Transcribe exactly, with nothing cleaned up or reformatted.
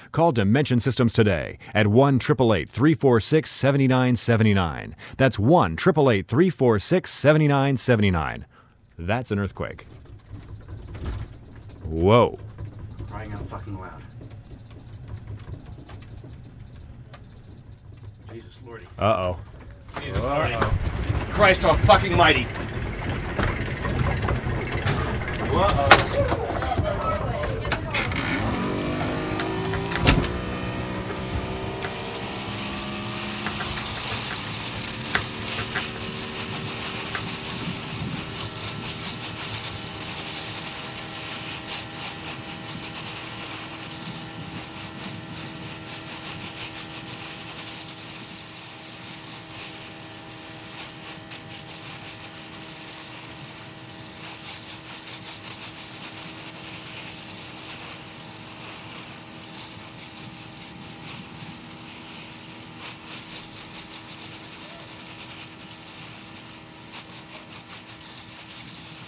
Call Dimension Systems today at one eight eight eight, three four six, seven nine seven nine. That's one eight eight eight, three four six, seven nine seven nine. That's an earthquake. Whoa. Crying out fucking loud. Jesus Lordy. Uh-oh. Jesus Lordy. Christ all fucking mighty. Uh-oh.